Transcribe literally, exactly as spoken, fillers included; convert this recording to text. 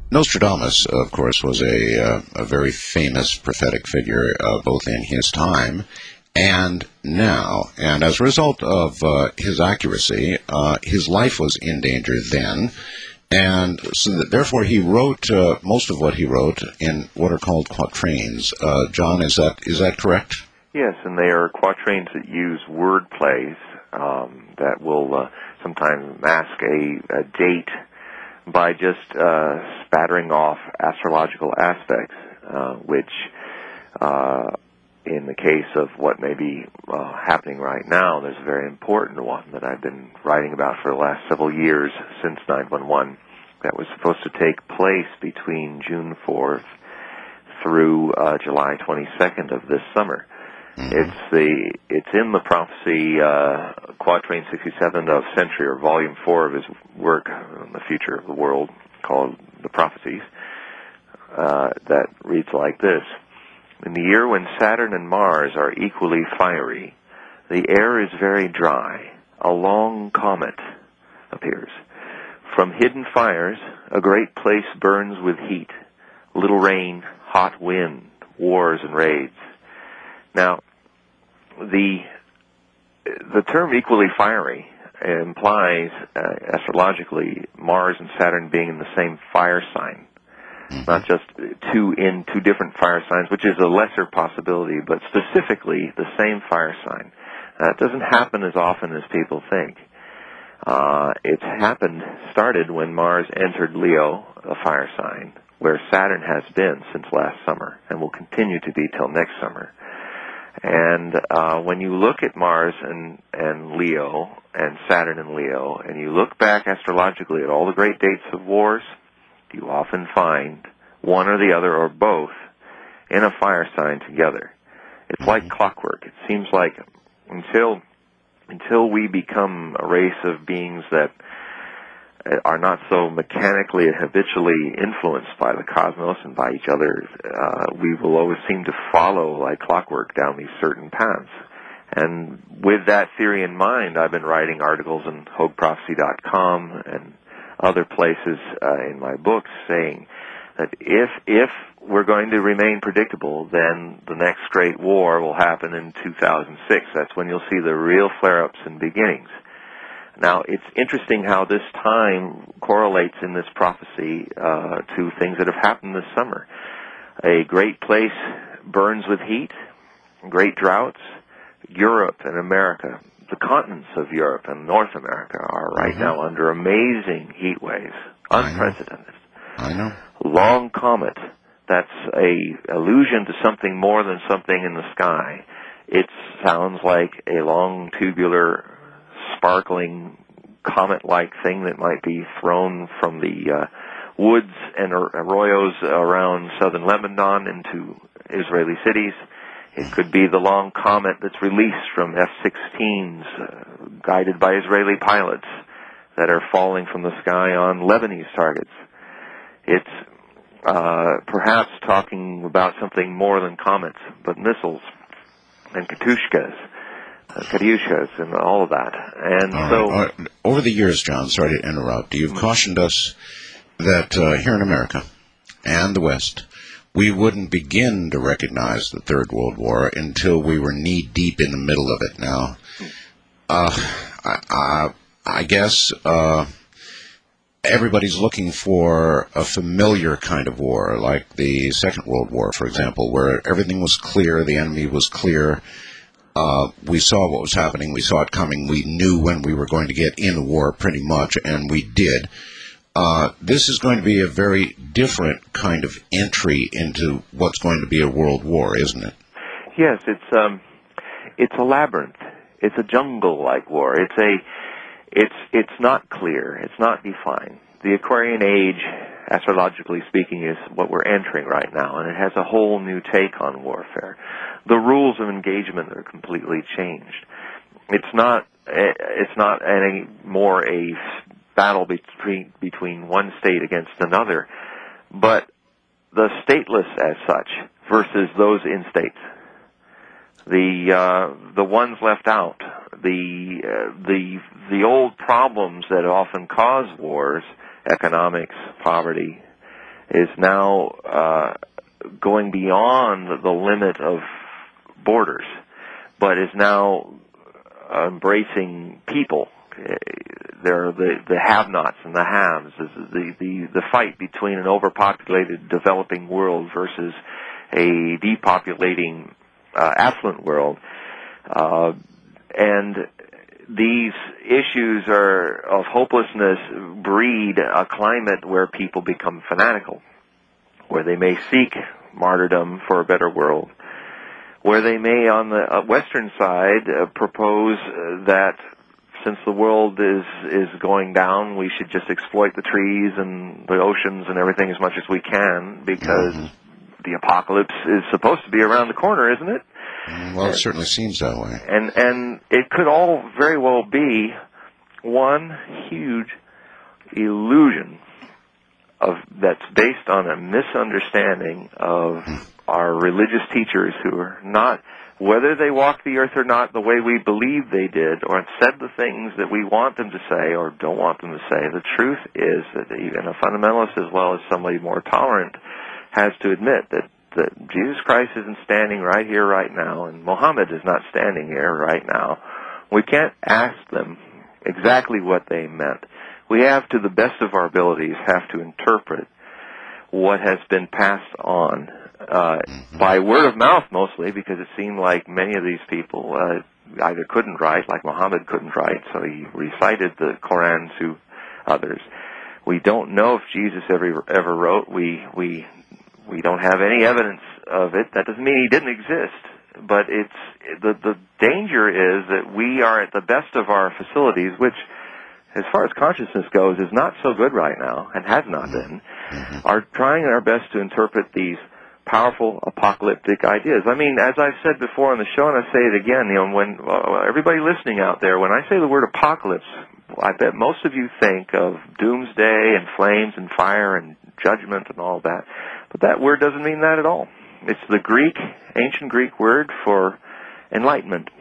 Nostradamus, of course, was a, uh, a very famous prophetic figure, uh, both in his time and now. And as a result of uh, his accuracy, uh, his life was in danger then. And so that therefore he wrote uh, most of what he wrote in what are called quatrains. Uh, John, is that is that correct? Yes, and they are quatrains that use word plays um, that will uh, sometimes mask a, a date by just uh, spattering off astrological aspects, uh, which, uh, in the case of what may be uh, happening right now, there's a very important one that I've been writing about for the last several years since nine one one that was supposed to take place between June fourth through uh, July twenty-second of this summer. Mm-hmm. It's the it's in the prophecy uh, quatrain sixty-seven of Century, or volume four of his work on the future of the world, called The Prophecies, uh, that reads like this: in the year when Saturn and Mars are equally fiery, the air is very dry. A long comet appears. From hidden fires, a great place burns with heat. Little rain, hot wind, wars and raids. Now, the the term equally fiery implies, uh, astrologically, Mars and Saturn being in the same fire sign. Mm-hmm. Not just two in two different fire signs, which is a lesser possibility, but specifically the same fire sign. That doesn't happen as often as people think. Uh, it's happened, started when Mars entered Leo, a fire sign, where Saturn has been since last summer and will continue to be till next summer. And uh, when you look at Mars and, and Leo and Saturn and Leo, and you look back astrologically at all the great dates of wars, you often find one or the other or both in a fire sign together. It's like clockwork. It seems like until until we become a race of beings that are not so mechanically and habitually influenced by the cosmos and by each other, uh, we will always seem to follow like clockwork down these certain paths. And with that theory in mind, I've been writing articles in Hogue Prophecy dot com and other places uh, in my books saying that if if we're going to remain predictable, then the next great war will happen in two thousand six. That's when you'll see the real flare-ups and beginnings. Now, it's interesting how this time correlates in this prophecy uh, to things that have happened this summer. A great place burns with heat, great droughts. Europe and America, the continents of Europe and North America are right mm-hmm. now under amazing heat waves, unprecedented. I know. Long comet, that's a allusion to something more than something in the sky. It sounds like a long, tubular, sparkling, comet-like thing that might be thrown from the uh, woods and arroyos around southern Lebanon into Israeli cities. It could be the long comet that's released from F sixteens, uh, guided by Israeli pilots, that are falling from the sky on Lebanese targets. It's uh, perhaps talking about something more than comets, but missiles and Katyushkas, uh, Katyushkas, and all of that. And all so, right. Right. Over the years, John, sorry to interrupt, you've cautioned us that uh, here in America and the West, we wouldn't begin to recognize the Third World War until we were knee-deep in the middle of it. Now, uh, I, I, I guess uh, everybody's looking for a familiar kind of war, like the Second World War, for example, where everything was clear, the enemy was clear. Uh, we saw what was happening, we saw it coming, we knew when we were going to get in a war pretty much, and we did. Uh, this is going to be a very different kind of entry into what's going to be a world war, isn't it? Yes, it's um, it's a labyrinth. It's a jungle-like war. It's a, it's it's not clear. It's not defined. The Aquarian Age, astrologically speaking, is what we're entering right now, and it has a whole new take on warfare. The rules of engagement are completely changed. It's not it's not any more a battle between between one state against another, but the stateless as such versus those in states. The uh, the ones left out, the uh, the the old problems that often cause wars, economics, poverty, is now uh, going beyond the limit of borders, but is now embracing people. There are the, the have-nots and the haves. The, the, the fight between an overpopulated developing world versus a depopulating uh, affluent world. Uh, and these issues are of hopelessness breed a climate where people become fanatical, where they may seek martyrdom for a better world, where they may, on the Western side, uh, propose uh, that since the world is is going down, we should just exploit the trees and the oceans and everything as much as we can, because mm-hmm. the apocalypse is supposed to be around the corner, isn't it? Well, it certainly seems that way. And and it could all very well be one huge illusion of that's based on a misunderstanding of mm. our religious teachers, who are not, whether they walk the earth or not the way we believe they did, or said the things that we want them to say or don't want them to say. The truth is that even a fundamentalist, as well as somebody more tolerant, has to admit that, that Jesus Christ isn't standing right here, right now, and Muhammad is not standing here right now. We can't ask them exactly what they meant. We have, to the best of our abilities, have to interpret what has been passed on uh, by word of mouth mostly, because it seemed like many of these people uh, either couldn't write, like Muhammad couldn't write, so he recited the Quran to others. We don't know if Jesus ever ever wrote. We we we don't have any evidence of it. That doesn't mean he didn't exist, but it's the the danger is that we are at the best of our facilities, which, as far as consciousness goes, is not so good right now, and has not been, mm-hmm. are trying our best to interpret these powerful apocalyptic ideas. I mean, as I've said before on the show, and I say it again, you know, when uh, everybody listening out there, when I say the word apocalypse, I bet most of you think of doomsday and flames and fire and judgment and all that, but that word doesn't mean that at all. It's the Greek, ancient Greek word for enlightenment.